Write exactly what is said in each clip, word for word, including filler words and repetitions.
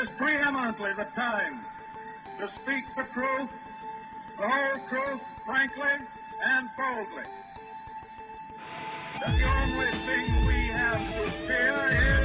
is preeminently the time to speak the truth, the whole truth, frankly and boldly. That the only thing we have to fear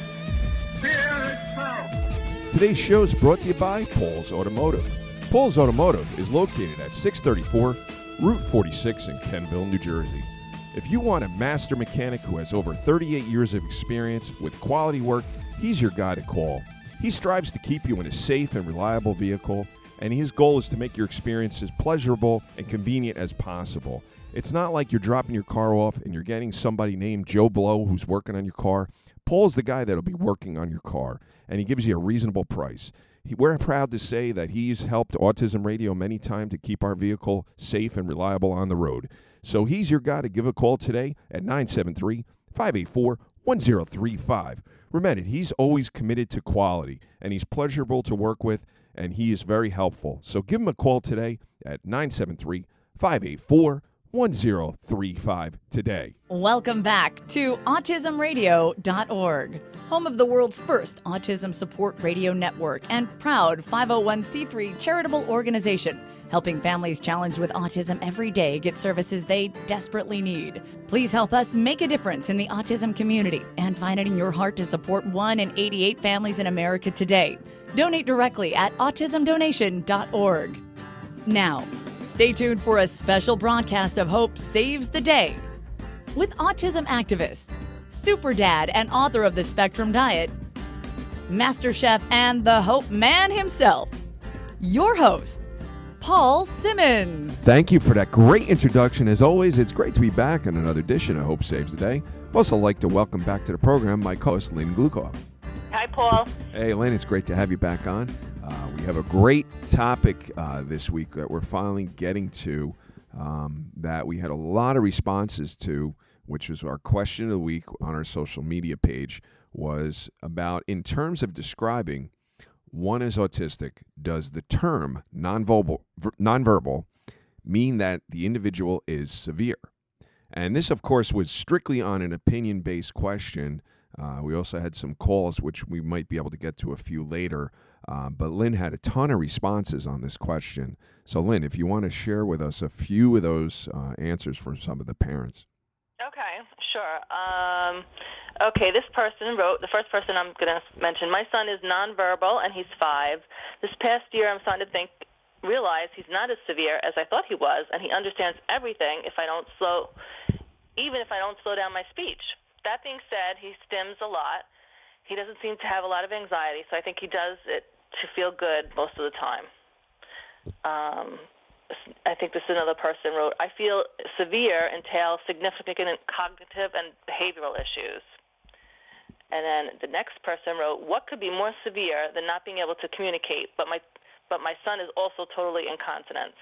is fear itself. Today's show is brought to you by Paul's Automotive. Paul's Automotive is located at six thirty-four Route forty-six in Kenville, New Jersey. If you want a master mechanic who has over thirty-eight years of experience with quality work, he's your guy to call. He strives to keep you in a safe and reliable vehicle, and his goal is to make your experience as pleasurable and convenient as possible. It's not like you're dropping your car off and you're getting somebody named Joe Blow who's working on your car. Paul's the guy that'll be working on your car, and he gives you a reasonable price. He, we're proud to say that he's helped Autism Radio many times to keep our vehicle safe and reliable on the road. So he's your guy to give a call today at nine seven three, five eight four, one zero three five. Remember, he's always committed to quality, and he's pleasurable to work with, and he is very helpful. So give him a call today at nine seven three, five eight four, one zero three five today. Welcome back to autism radio dot org, home of the world's first autism support radio network and proud five oh one c three charitable organization, helping families challenged with autism every day get services they desperately need. Please help us make a difference in the autism community and find it in your heart to support one in eighty-eight families in America today. Donate directly at autism donation dot org. Now, stay tuned for a special broadcast of Hope Saves the Day with autism activist, super dad and author of the Spectrum Diet, Master Chef and the Hope Man himself, your host, Paul Simmons. Thank you for that great introduction. As always, it's great to be back on another edition of Hope Saves the Day. I'd also like to welcome back to the program my co-host, Lynn Glukov. Hi, Paul. Hey, Lynn, it's great to have you back on. Uh, we have a great topic uh, this week that we're finally getting to um, that we had a lot of responses to, which was our question of the week on our social media page, was about, in terms of describing one is autistic, does the term nonverbal, nonverbal mean that the individual is severe? And this, of course, was strictly on an opinion-based question. Uh, we also had some calls, which we might be able to get to a few later. Uh, but Lynn had a ton of responses on this question. So, Lynn, if you want to share with us a few of those uh, answers from some of the parents. Okay, sure. Um, okay, this person wrote, the first person I'm going to mention, my son is nonverbal and he's five. This past year I'm starting to think, realize he's not as severe as I thought he was, and he understands everything if I don't slow, even if I don't slow down my speech. That being said, he stims a lot. He doesn't seem to have a lot of anxiety, so I think he does it to feel good most of the time. Um, I think this another person wrote, I feel severe entails significant cognitive and behavioral issues. And then the next person wrote, what could be more severe than not being able to communicate, but my but my son is also totally incontinent.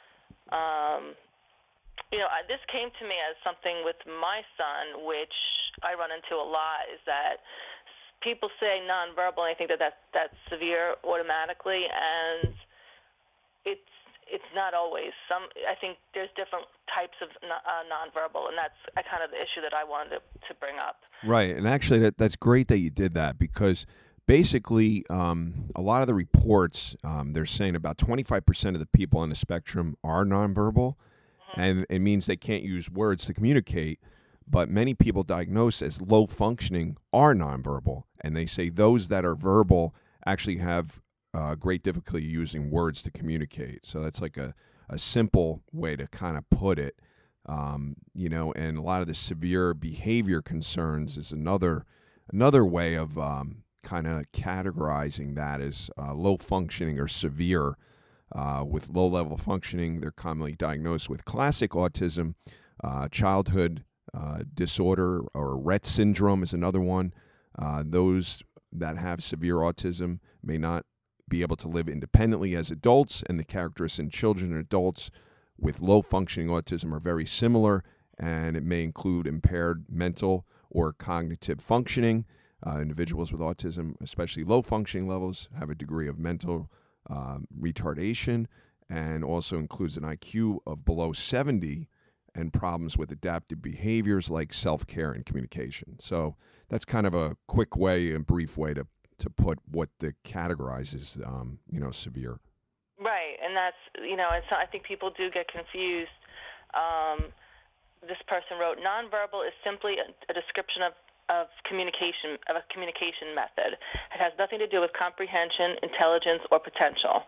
Um, you know, this came to me as something with my son, which I run into a lot, is that people say nonverbal, and I think that that's, that's severe automatically, and it's it's not always. Some I think there's different types of uh, nonverbal, and that's a kind of the issue that I wanted to, to bring up. Right, and actually that that's great that you did that, because basically um, a lot of the reports, um, they're saying about twenty-five percent of the people on the spectrum are nonverbal, mm-hmm. and it means they can't use words to communicate. But many people diagnosed as low functioning are nonverbal, and they say those that are verbal actually have uh, great difficulty using words to communicate. So that's like a, a simple way to kind of put it. Um, you know, and a lot of the severe behavior concerns is another another way of um, kind of categorizing that as uh, low functioning or severe. Uh, with low level functioning, they're commonly diagnosed with classic autism, uh, childhood Uh, disorder, or Rett syndrome is another one. Uh, those that have severe autism may not be able to live independently as adults, and the characteristics in children and adults with low functioning autism are very similar, and it may include impaired mental or cognitive functioning. Uh, individuals with autism, especially low functioning levels, have a degree of mental uh, retardation, and also includes an I Q of below seventy, and problems with adaptive behaviors like self-care and communication. So that's kind of a quick way and brief way to to put what the categorizes, um, you know, severe. Right, and that's, you know, and so I think people do get confused. Um, this person wrote, nonverbal is simply a, a description of, of communication, of a communication method. It has nothing to do with comprehension, intelligence, or potential.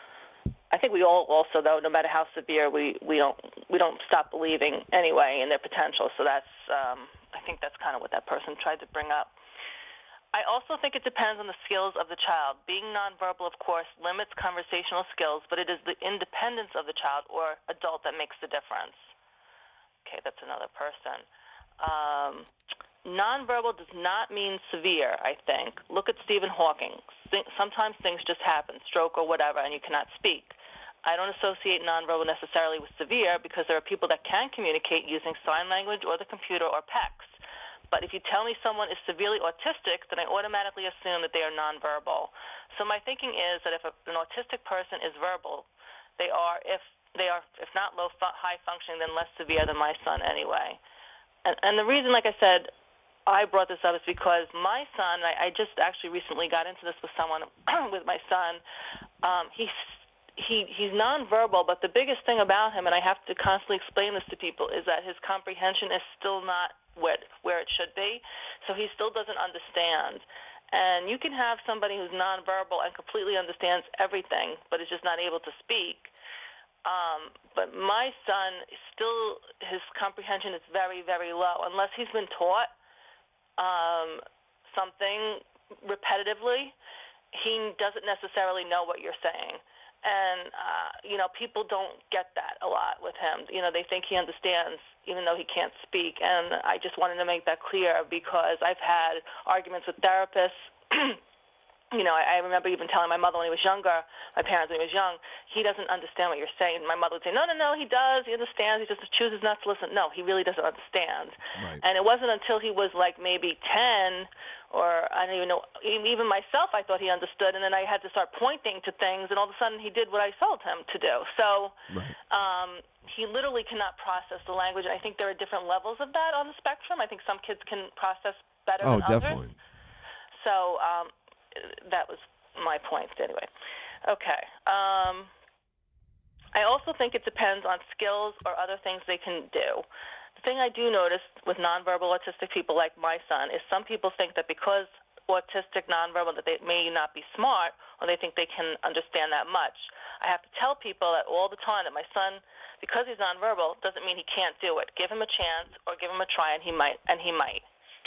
I think we all also, though, no matter how severe, we, we don't we don't stop believing anyway in their potential. So that's, um, I think that's kind of what that person tried to bring up. I also think it depends on the skills of the child. Being nonverbal, of course, limits conversational skills, but it is the independence of the child or adult that makes the difference. Okay, that's another person. Um, nonverbal does not mean severe, I think. Look at Stephen Hawking. Sometimes things just happen, stroke or whatever, and you cannot speak. I don't associate nonverbal necessarily with severe because there are people that can communicate using sign language or the computer or P E X. But if you tell me someone is severely autistic, then I automatically assume that they are nonverbal. So my thinking is that if a, an autistic person is verbal, they are, if they are, if not low, fu- high functioning, then less severe than my son anyway. And, and the reason, like I said, I brought this up is because my son, I, I just actually recently got into this with someone, with my son. Um, he's he he's nonverbal, but the biggest thing about him, and I have to constantly explain this to people, is that his comprehension is still not where, where it should be. So he still doesn't understand. And you can have somebody who's nonverbal and completely understands everything, but is just not able to speak. Um, but my son, still, his comprehension is very, very low. Unless he's been taught um, something repetitively, he doesn't necessarily know what you're saying. And, uh, you know, people don't get that a lot with him. You know, they think he understands even though he can't speak. And I just wanted to make that clear because I've had arguments with therapists. You know, I, I remember even telling my mother when he was younger, my parents when he was young, he doesn't understand what you're saying. My mother would say, no, no, no, he does. He understands. He just chooses not to listen. No, he really doesn't understand. Right. And it wasn't until he was like maybe ten or I don't even know, even myself I thought he understood, and then I had to start pointing to things, and all of a sudden he did what I told him to do. So Right. um, he literally cannot process the language. And I think there are different levels of that on the spectrum. I think some kids can process better Oh, than others. definitely. So um, that was my point anyway. Okay. Um, I also think it depends on skills or other things they can do. The thing I do notice with nonverbal autistic people like my son is some people think that because autistic nonverbal that they may not be smart or they think they can understand that much. I have to tell people that all the time that my son, because he's nonverbal, doesn't mean he can't do it. Give him a chance or give him a try, and he might. And he might.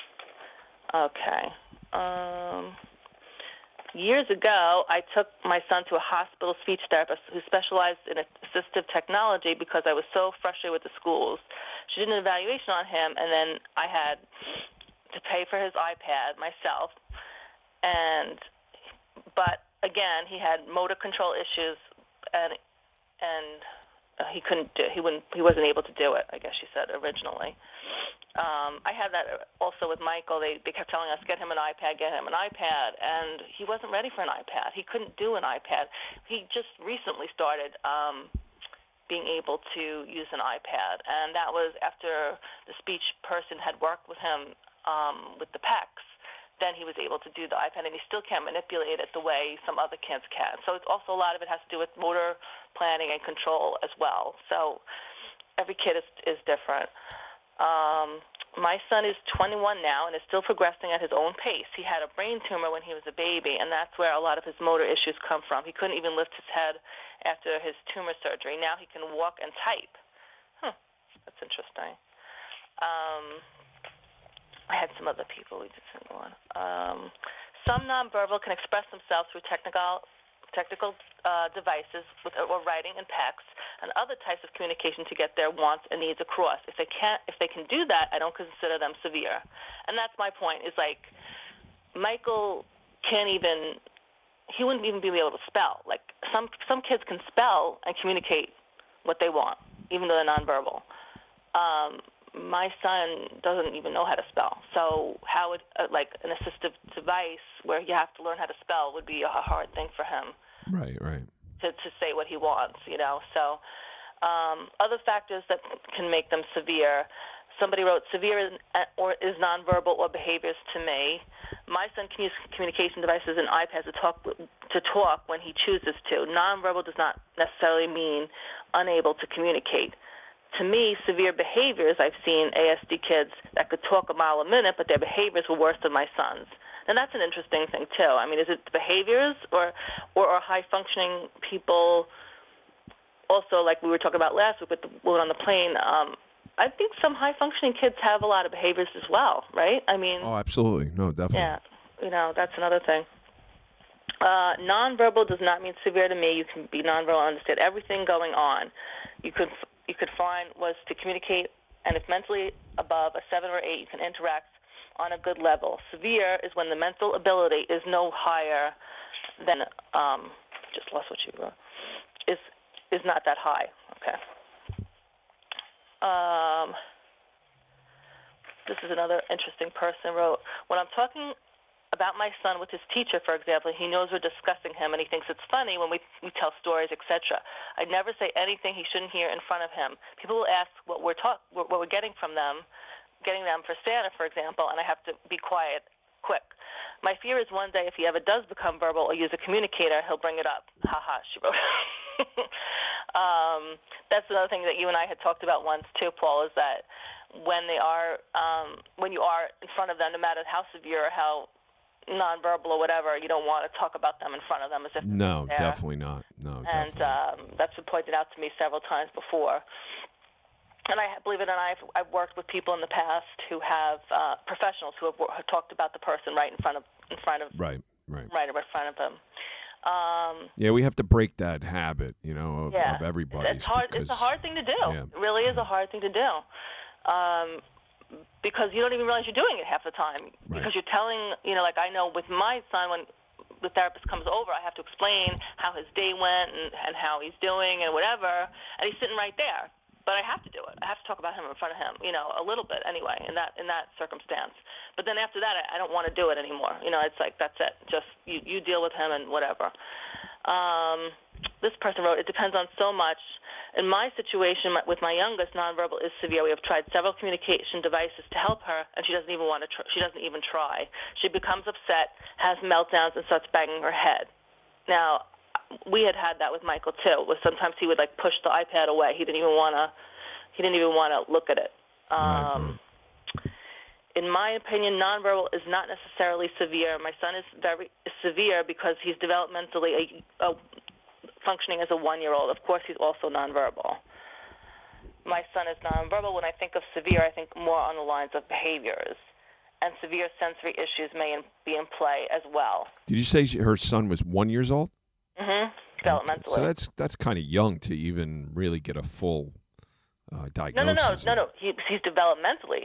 Okay. Um, years ago, I took my son to a hospital speech therapist who specialized in assistive technology because I was so frustrated with the schools. She did an evaluation on him, and then I had to pay for his iPad myself. And but again, he had motor control issues, and and uh, he couldn't do, he wouldn't he wasn't able to do it. I guess she said originally. Um, I had that also with Michael. They they kept telling us, get him an iPad, get him an iPad, and he wasn't ready for an iPad. He couldn't do an iPad. He just recently started um, being able to use an iPad, and that was after the speech person had worked with him um, with the P E Cs. Then he was able to do the iPad, and he still can't manipulate it the way some other kids can. So it's also a lot of it has to do with motor planning and control as well. So every kid is is different. Um, my son is twenty-one now and is still progressing at his own pace. He had a brain tumor when he was a baby, and that's where a lot of his motor issues come from. He couldn't even lift his head after his tumor surgery. Now he can walk and type. Hmm, that's interesting. Um, I had some other people we didn't go on. Um, some nonverbal can express themselves through technical technical uh, devices with, or writing and P E Cs and other types of communication to get their wants and needs across. If they can't, if they can do that, I don't consider them severe. And that's my point. Is like Michael can't even. He wouldn't even be able to spell. Like some some kids can spell and communicate what they want, even though they're nonverbal. Um, my son doesn't even know how to spell. So how would uh, like an assistive device where you have to learn how to spell would be a hard thing for him. Right, right. To, to say what he wants, you know. So um, other factors that can make them severe. somebody wrote, severe is, or is nonverbal or behaviors to me. My son can use communication devices and iPads to talk to talk when he chooses to. Nonverbal does not necessarily mean unable to communicate. To me, severe behaviors, I've seen A S D kids that could talk a mile a minute, but their behaviors were worse than my son's. And that's an interesting thing, too. I mean, is it the behaviors or, or are high-functioning people also, like we were talking about last week with the woman on the plane, um, I think some high-functioning kids have a lot of behaviors as well, right? I mean... Oh, absolutely. No, definitely. Yeah, you know, that's another thing. Uh, nonverbal does not mean severe to me. You can be nonverbal and understand everything going on. You could, you could find was to communicate, and if mentally above a seven or eight, you can interact on a good level. Severe is when the mental ability is no higher than, um, just lost what you wrote, is, is not that high. Okay. Um, this is another interesting person wrote, when I'm talking about my son with his teacher, for example, he knows we're discussing him and he thinks it's funny when we, we tell stories, et cetera. I never say anything he shouldn't hear in front of him. People will ask what we're talk, what we're getting from them, getting them for Santa, for example, and I have to be quiet, quick. My fear is one day if he ever does become verbal or use a communicator, he'll bring it up. Ha ha, she wrote. um, that's another thing that you and I had talked about once too, Paul, is that when they are, um, when you are in front of them, no matter how severe or how nonverbal or whatever, you don't want to talk about them in front of them as if no, they're definitely not. No, and definitely. um, that's been pointed out to me several times before. And I believe it or not, I've, I've worked with people in the past who have uh, professionals who have, have talked about the person right in front of in front of right, right, right in front of them. Um, yeah, we have to break that habit, you know, of, yeah. of everybody. It's hard. Because, it's a hard thing to do. Yeah. It really is a hard thing to do, um, because you don't even realize you're doing it half the time. Right. Because you're telling, you know, like I know with my son when the therapist comes over, I have to explain how his day went and, and how he's doing and whatever, and he's sitting right there. But I have to do it. I have to talk about him in front of him, you know, a little bit anyway, in that in that circumstance. But then after that, I, I don't want to do it anymore. You know, it's like, that's it. Just you, you deal with him and whatever. Um, this person wrote, it depends on so much. In my situation with my youngest, nonverbal is severe. We have tried several communication devices to help her, and she doesn't even want to. Tr- she doesn't even try. She becomes upset, has meltdowns, and starts banging her head. Now, we had had that with Michael too. Was sometimes he would like push the iPad away. He didn't even want to. He didn't even want to look at it. Um, right. In my opinion, nonverbal is not necessarily severe. My son is very severe because he's developmentally a, a functioning as a one-year-old. Of course, he's also nonverbal. My son is nonverbal. When I think of severe, I think more on the lines of behaviors, and severe sensory issues may in, be in play as well. Did you say her son was one years old? Mm-hmm. Developmentally. Okay. So that's that's kind of young to even really get a full uh, diagnosis. No, no, no, no, no. He, he's developmentally.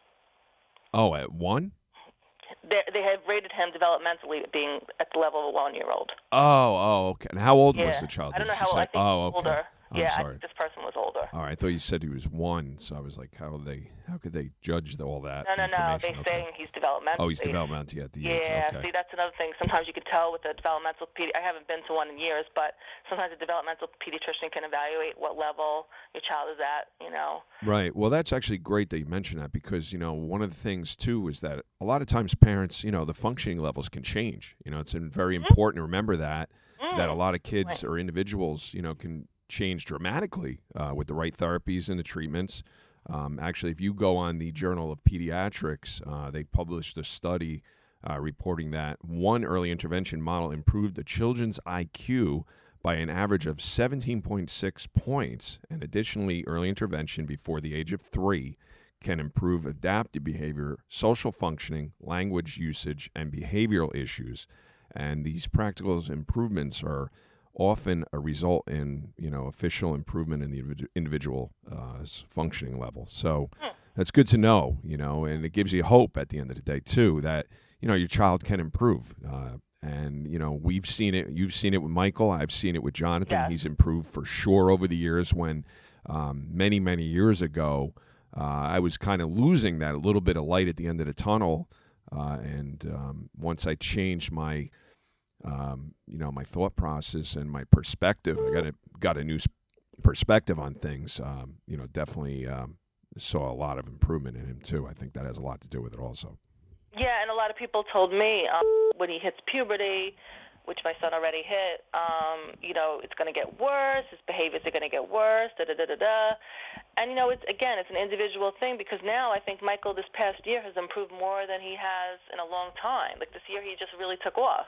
Oh, at one? They, they have rated him developmentally being at the level of a one-year-old. Oh, oh, okay. And how old yeah. was the child? I don't Did know how she old. say? I think Oh, okay. older. I'm yeah, sorry. I think this person was older. All right, I thought you said he was one, so I was like, how would they? How could they judge the, all that? No, no, no. They're information? Okay. saying he's developmental. Oh, he's developmental at the age. Yeah, Okay. see, that's another thing. Sometimes you can tell with the developmental pedi- I haven't been to one in years, but sometimes a developmental pediatrician can evaluate what level your child is at, you know. Right. Well, that's actually great that you mentioned that because, you know, one of the things, too, is that a lot of times parents, you know, the functioning levels can change. You know, it's very mm-hmm. important to remember that, mm. that a lot of kids right. or individuals, you know, can change dramatically uh, with the right therapies and the treatments. Um, actually, if you go on the Journal of Pediatrics, uh, they published a study uh, reporting that one early intervention model improved the children's I Q by an average of seventeen point six points. And additionally, early intervention before the age of three can improve adaptive behavior, social functioning, language usage, and behavioral issues. And these practical improvements are often a result in, you know, official improvement in the individual uh, functioning level. So that's good to know, you know, and it gives you hope at the end of the day, too, that, you know, your child can improve. Uh, and, you know, we've seen it. You've seen it with Michael. I've seen it with Jonathan. Yeah. He's improved for sure over the years when um, many, many years ago, uh, I was kind of losing that a little bit of light at the end of the tunnel. Uh, and um, once I changed my Um, you know, my thought process and my perspective. I got a got a new perspective on things. Um, you know, definitely um, saw a lot of improvement in him too. I think that has a lot to do with it also. Yeah, and a lot of people told me um, when he hits puberty, which my son already hit, um, you know, it's going to get worse. His behaviors are going to get worse, da-da-da-da-da. And, you know, it's again, it's an individual thing because now I think Michael this past year has improved more than he has in a long time. Like this year he just really took off.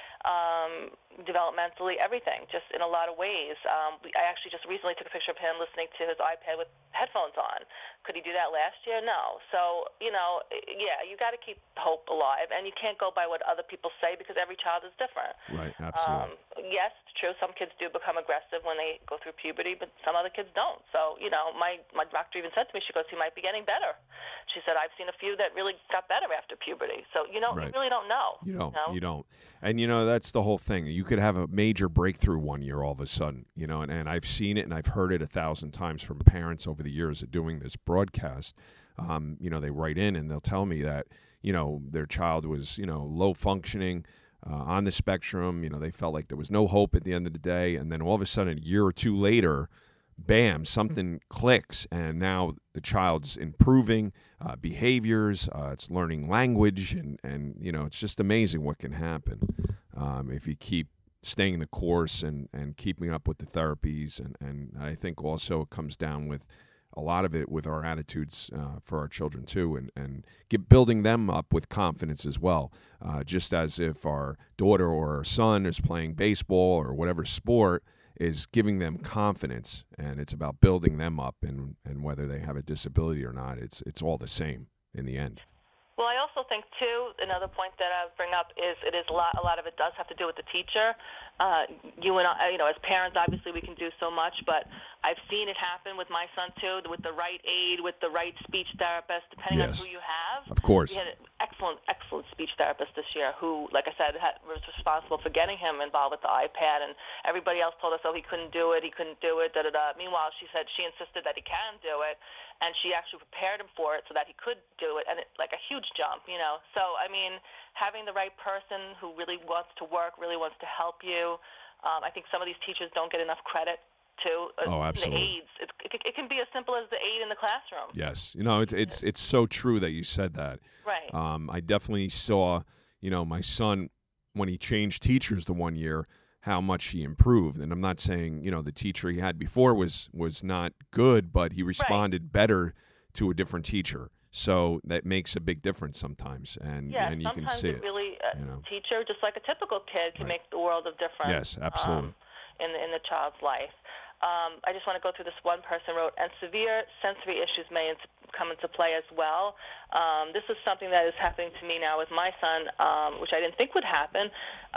Um, developmentally, everything, just in a lot of ways. Um, we, I actually just recently took a picture of him listening to his iPad with headphones on. Could he do that last year? No. So, you know, yeah, you got to keep hope alive, and you can't go by what other people say because every child is different. Right, absolutely. Um, yes, it's true. Some kids do become aggressive when they go through puberty, but some other kids don't. So, you know, my, my doctor even said to me, she goes, he might be getting better. She said, I've seen a few that really got better after puberty. So, you know, Right. you really don't know. You don't. You know? You don't. And, you know, that's the whole thing. You could have a major breakthrough one year all of a sudden, you know, and, and I've seen it and I've heard it a thousand times from parents over the years of doing this broadcast. Um, you know, they write in and they'll tell me that, you know, their child was, you know, low functioning, uh, on the spectrum. You know, they felt like there was no hope at the end of the day. And then all of a sudden, a year or two later, bam, something clicks, and now the child's improving uh, behaviors, uh, it's learning language, and, and, you know, it's just amazing what can happen um, if you keep staying the course and, and keeping up with the therapies. And, and I think also it comes down with a lot of it with our attitudes uh, for our children too, and, and get, building them up with confidence as well. Uh, just as if our daughter or our son is playing baseball or whatever sport, is giving them confidence, and it's about building them up, and, and whether they have a disability or not, it's it's all the same in the end. Well, I also think, too, another point that I would bring up is it is a lot, a lot of it does have to do with the teacher. Uh, you and I, you know, as parents, obviously we can do so much, but I've seen it happen with my son, too, with the right aid, with the right speech therapist, depending Yes. on who you have. Of course. We had an excellent, excellent speech therapist this year who, like I said, had, was responsible for getting him involved with the iPad, and everybody else told us, oh, he couldn't do it, he couldn't do it, da-da-da. Meanwhile, she said she insisted that he can do it, and she actually prepared him for it so that he could do it, and it's like a huge jump, you know. So, I mean, having the right person who really wants to work, really wants to help you. Um, I think some of these teachers don't get enough credit, too. Uh, Oh, absolutely. The aides. It, it, it can be as simple as the aide in the classroom. Yes, you know, it's it's it's so true that you said that. Right. Um, I definitely saw, you know, my son when he changed teachers the one year, how much he improved. And I'm not saying, you know, the teacher he had before was was not good, but he responded better to a different teacher. So that makes a big difference sometimes, and Yeah, and you can sometimes see it it. really, a you know. teacher, just like a typical kid, can Right. make the world of difference. Yes, absolutely. Um, in the, in the child's life. Um, I just want to go through this. One person wrote, and severe sensory issues may ins- come into play as well. Um, this is something that is happening to me now with my son, um, which I didn't think would happen.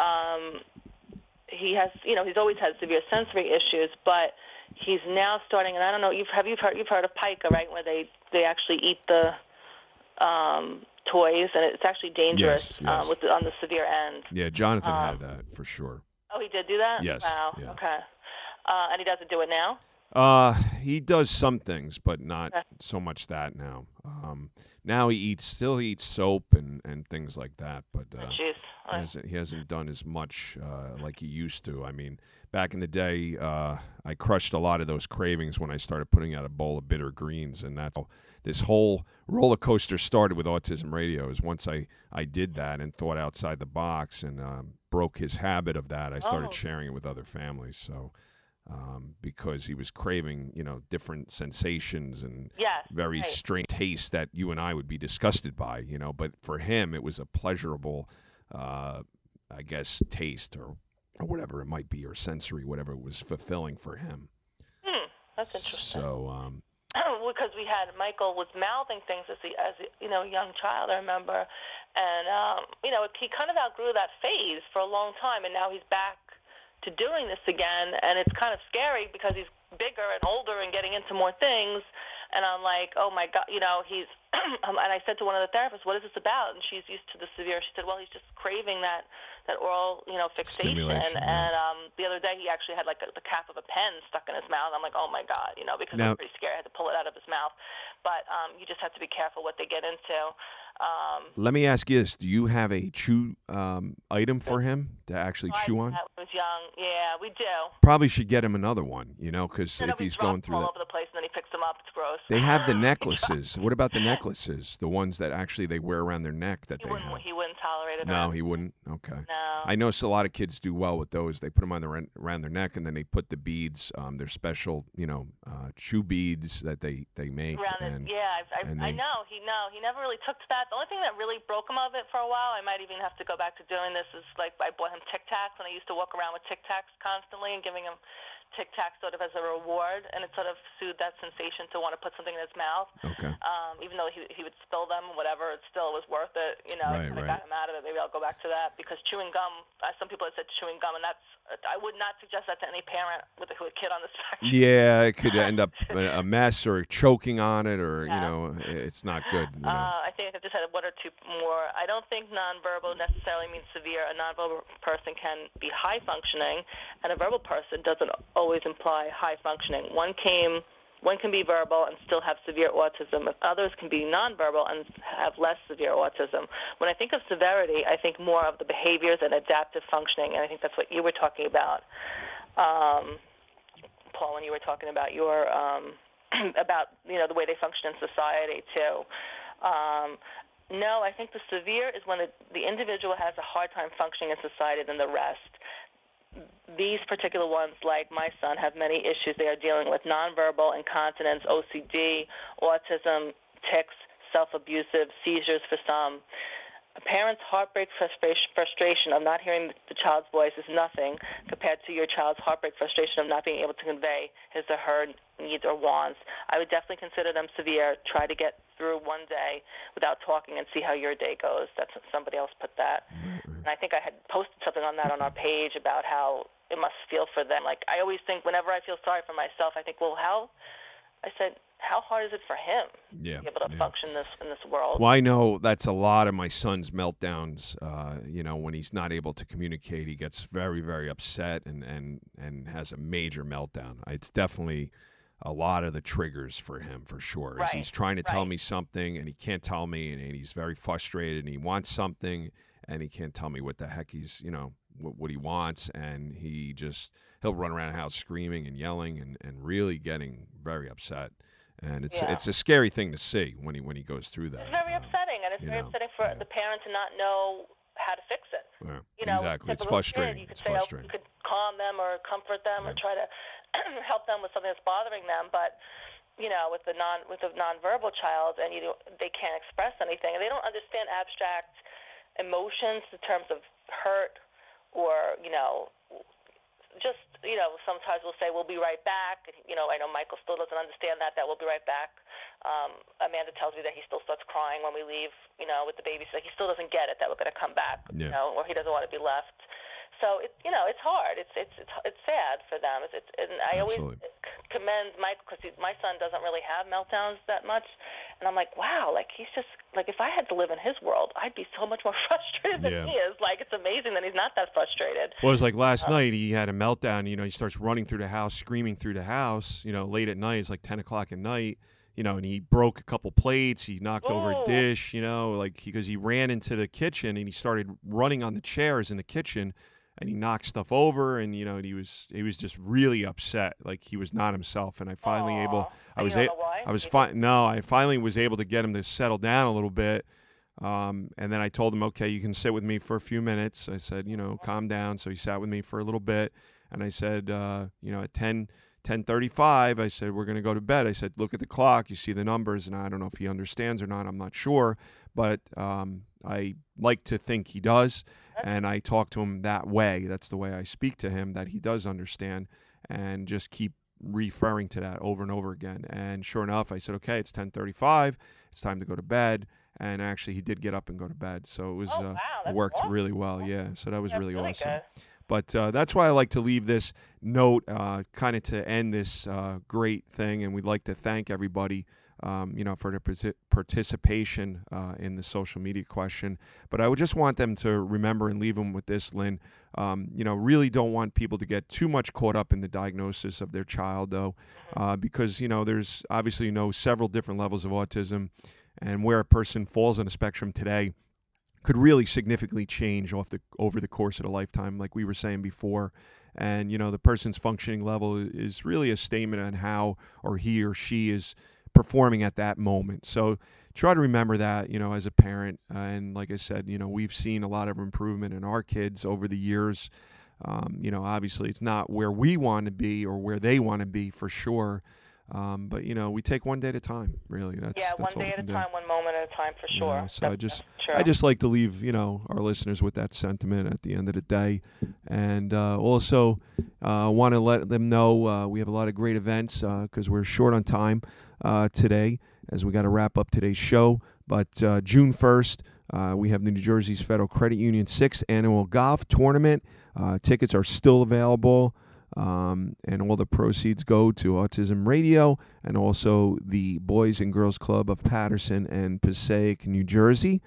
Um, he has, you know, he's always had severe sensory issues, but he's now starting, and I don't know, you've have you've heard you've heard of pica, right? Where they they actually eat the um, toys, and it's actually dangerous Yes, yes. Um, with the, on the severe end. Yeah, Jonathan um, had that for sure. Oh, he did do that? Yes, Wow. yeah. Okay. Uh, and he doesn't do it now? Uh, he does some things, but not Okay. so much that now. Um, now he eats, still eats soap and, and things like that, but uh, Oh, jeez. he All right. hasn't, he hasn't done as much uh, like he used to. I mean, back in the day, uh, I crushed a lot of those cravings when I started putting out a bowl of bitter greens, and that's how this whole roller coaster started with Autism Radio. Is once I, I did that and thought outside the box and um, broke his habit of that, I started Oh. sharing it with other families. So. Um, because he was craving, you know, different sensations and Yes, very right. strange tastes that you and I would be disgusted by, you know. But for him, it was a pleasurable, uh, I guess, taste or, or whatever it might be, or sensory, whatever it was fulfilling for him. Hmm, that's interesting. So, um, Because we had Michael was mouthing things as a, as a, you know, young child, I remember. And, um, you know, he kind of outgrew that phase for a long time, and now he's back to doing this again, and it's kind of scary because he's bigger and older and getting into more things, and I'm like, oh my God, you know, he's, and I said to one of the therapists, what is this about? And she's used to the severe, she said, well, he's just craving that, that oral, you know, fixation, Stimulation, and yeah. um, the other day he actually had like a, the cap of a pen stuck in his mouth. I'm like, oh my God, you know, because Now- I was pretty scared, I had to pull it out of his mouth, but um, you just have to be careful what they get into. Um, let me ask you this: do you have a chew um, item for him to actually I chew on? have- Let me Chewing's young. Yeah, we do. Probably should get him another one, you know, because And if he's drops going them through all that. over the place, and then he picks them up. It's gross. They have the necklaces. What about the necklaces? The ones that actually they wear around their neck that He they wouldn't. have. He wouldn't tolerate it. No, around- he wouldn't. Okay. No. I noticed a lot of kids do well with those. They put them on their around their neck, and then they put the beads. Um, they're special, you know, uh, chew beads that they they make. Around and, it. Yeah, I, I, and I they- know. He no, he never really took to that. The only thing that really broke him of it for a while, I might even have to go back to doing this, is like I bought him Tic Tacs, and I used to walk around with Tic Tacs constantly and giving him Tic Tacs sort of as a reward, and it sort of soothed that sensation to want to put something in his mouth. Okay. Um, even though he he would spill them, whatever, it still was worth it. You know, Right, I right. got him out of it. Maybe I'll go back to that, because chewing gum. Uh, some people have said chewing gum, and that's I would not suggest that to any parent with a, with a kid on the spectrum. Yeah, it could end up a a mess or choking on it, or you Yeah. know, it's not good. You know. Uh, I think I just had one or two more. I don't think nonverbal necessarily means severe. A nonverbal person can be high functioning, and a verbal person doesn't always imply high functioning. One came, one can be verbal and still have severe autism. Others can be nonverbal and have less severe autism. When I think of severity, I think more of the behaviors and adaptive functioning, and I think that's what you were talking about, um, Paul, when you were talking about your um, about you know the way they function in society too. Um, no, I think the severe is when the, the individual has a hard time functioning in society than the rest. These particular ones, like my son, have many issues they are dealing with: nonverbal, incontinence, O C D, autism, tics, self-abusive, seizures for some. A parent's heartbreak frustration, frustration of not hearing the child's voice is nothing compared to your child's heartbreak frustration of not being able to convey his or her needs or wants. I would definitely consider them severe. Try to get through one day without talking and see how your day goes. That's somebody else put that. And I think I had posted something on that on our page about how it must feel for them. Like, I always think whenever I feel sorry for myself, I think, well, how, I said, how hard is it for him Yeah, to be able to yeah. function this in this world? Well, I know that's a lot of my son's meltdowns. Uh, you know, when he's not able to communicate, he gets very, very upset and, and, and has a major meltdown. It's definitely a lot of the triggers for him, for sure. Is Right, He's trying to tell right. me something, and he can't tell me, and, and he's very frustrated, and he wants something, and he can't tell me what the heck he's, you know, what, what he wants, and he just, he'll run around the house screaming and yelling and, and really getting very upset. And it's Yeah. it's a scary thing to see when he when he goes through that. It's very Um, upsetting, and it's you very know, upsetting for yeah. the parent to not know how to fix it. Yeah, You know, exactly. It's typical frustrating. Kid, you could It's say, oh, frustrating. you could calm them or comfort them or try to help them with something that's bothering them, but you know, with the non with a nonverbal child, and you don't, they can't express anything, and they don't understand abstract emotions in terms of hurt or you know. Just, you know, sometimes we'll say, we'll be right back. You know, I know Michael still doesn't understand that, that we'll be right back. Um, Amanda tells me that he still starts crying when we leave, you know, with the baby. So he still doesn't get it that we're going to come back, Yeah. you know, or he doesn't want to be left. So, it, you know, it's hard. It's it's it's, it's sad for them. It's, it's, and I Absolutely. always commend Michael, because my son doesn't really have meltdowns that much. And I'm like, wow, like he's just, like if I had to live in his world, I'd be so much more frustrated than Yeah. he is. Like, it's amazing that he's not that frustrated. Well, it was like last night. He had a meltdown. You know, he starts running through the house, screaming through the house. You know, late at night. It's like ten o'clock at night. You know, and he broke a couple plates. He knocked over a Oh. dish. You know, like because he ran into the kitchen and he started running on the chairs in the kitchen, and he knocked stuff over. And you know, and he was he was just really upset. Like he was not himself. And I finally Aw. able. I And was you don't a- know why? I was You fine. No, I finally was able to get him to settle down a little bit. Um, and then I told him, okay, you can sit with me for a few minutes. I said, you know, calm down. So he sat with me for a little bit. And I said, uh, you know, at ten, ten thirty-five, I said, we're going to go to bed. I said, look at the clock. You see the numbers. And I don't know if he understands or not. I'm not sure. But um, I like to think he does. And I talk to him that way. That's the way I speak to him, that he does understand. And just keep referring to that over and over again. And sure enough, I said, okay, it's ten thirty-five. It's time to go to bed. And actually, he did get up and go to bed. So it was Oh, uh, wow, it that's worked awesome. really well. Yeah. So that was That's really, really awesome. good. But uh, that's why I like to leave this note uh, kind of to end this uh, great thing. And we'd like to thank everybody, um, you know, for their partic- participation uh, in the social media question. But I would just want them to remember and leave them with this, Lynn. Um, you know, really don't want people to get too much caught up in the diagnosis of their child, though, uh, because, you know, there's obviously, you know, several different levels of autism, and where a person falls on a spectrum today could really significantly change off the over the course of the lifetime, like we were saying before. And, you know, the person's functioning level is really a statement on how or he or she is performing at that moment. So try to remember that, you know, as a parent. Uh, and like I said, you know, we've seen a lot of improvement in our kids over the years. Um, you know, obviously it's not where we want to be or where they want to be for sure. Um, but, you know, we take one day at a time, really. That's, yeah, that's one day at a do. time, one moment at a time, for sure. You know, so that's, I just, that's I just like to leave, you know, our listeners with that sentiment at the end of the day. And uh, also uh, want to let them know uh, we have a lot of great events because uh, we're short on time uh, today as we got to wrap up today's show. But uh, June first, uh, we have the New Jersey's Federal Credit Union sixth Annual Golf Tournament. Uh, tickets are still available. Um, and all the proceeds go to Autism Radio and also the Boys and Girls Club of Patterson and Passaic, New Jersey.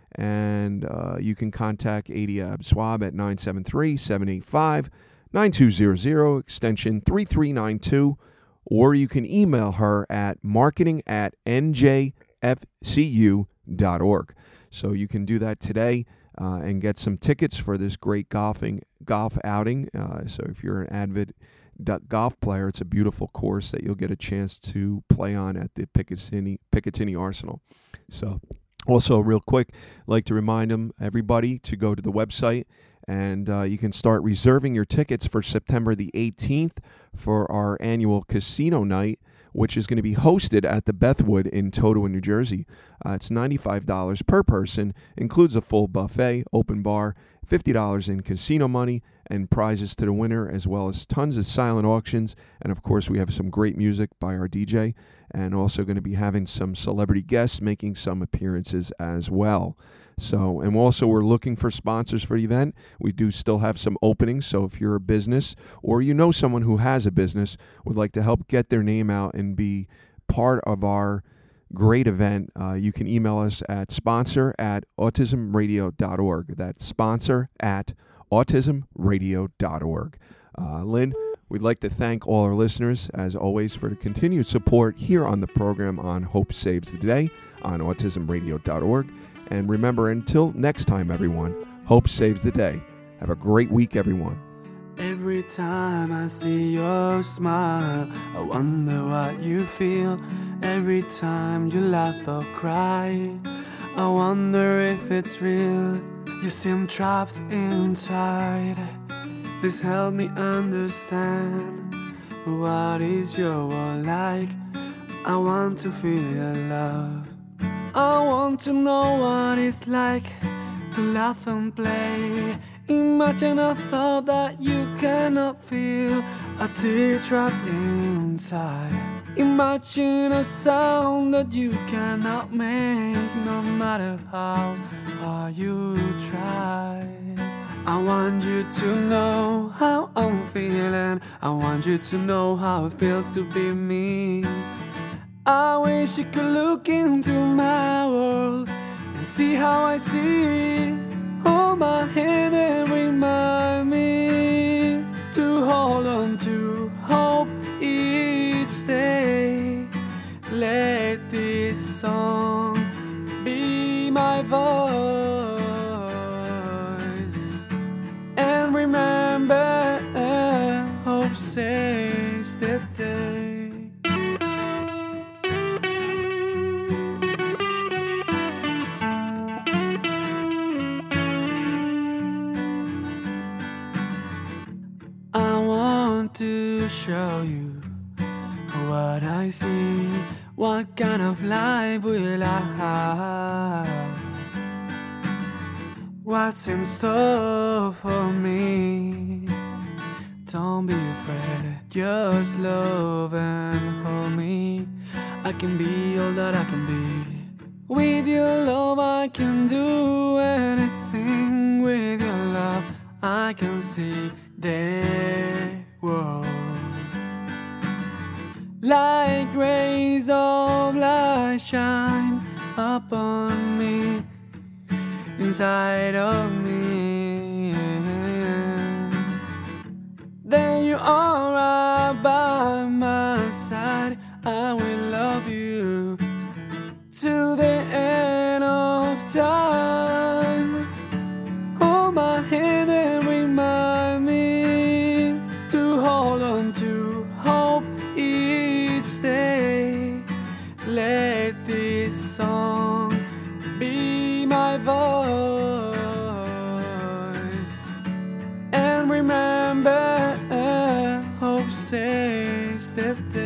And uh, you can contact Adia Abswab at nine seven three, seven eight five, nine two zero zero, extension three three nine two, or you can email her at marketing at n j f c u dot org. So you can do that today. Uh, and get some tickets for this great golfing golf outing. Uh, so if you're an avid golf player, it's a beautiful course that you'll get a chance to play on at the Picatinny, Picatinny Arsenal. So also real quick, I'd like to remind them, everybody to go to the website and uh, you can start reserving your tickets for September the eighteenth for our annual casino night, which is going to be hosted at the Bethwood in Totowa, New Jersey. Uh, it's ninety-five dollars per person, includes a full buffet, open bar, fifty dollars in casino money, and prizes to the winner, as well as tons of silent auctions. And, of course, we have some great music by our D J, and also going to be having some celebrity guests making some appearances as well. So, and also we're looking for sponsors for the event. We do still have some openings, so if you're a business or you know someone who has a business, would like to help get their name out and be part of our great event, uh, you can email us at sponsor at autism radio dot org. That's sponsor at autism radio dot org. Uh, Lynn, we'd like to thank all our listeners, as always, for the continued support here on the program on Hope Saves the Day on autism radio dot org. And remember, until next time, everyone, Hope saves the day. Have a great week, everyone. Every time I see your smile, I wonder what you feel. Every time you laugh or cry, I wonder if it's real. You seem trapped inside. Please help me understand. What is your world like? I want to feel your love. I want to know what it's like to laugh and play. Imagine a thought that you cannot feel, a tear trapped inside. Imagine a sound that you cannot make, no matter how hard you try. I want you to know how I'm feeling. I want you to know how it feels to be me. I wish you could look into my world and see how I see. Hold my hand and remind me to hold on to hope each day. Let this song be my voice. And remember, hope saves the day. To show you what I see, what kind of life will I have, what's in store for me. Don't be afraid, just love and hold me. I can be all that I can be. With your love I can do anything. With your love I can see the world like rays of light shine upon me, inside of me. Then you are right by my side. I will love you till the end of time. stepped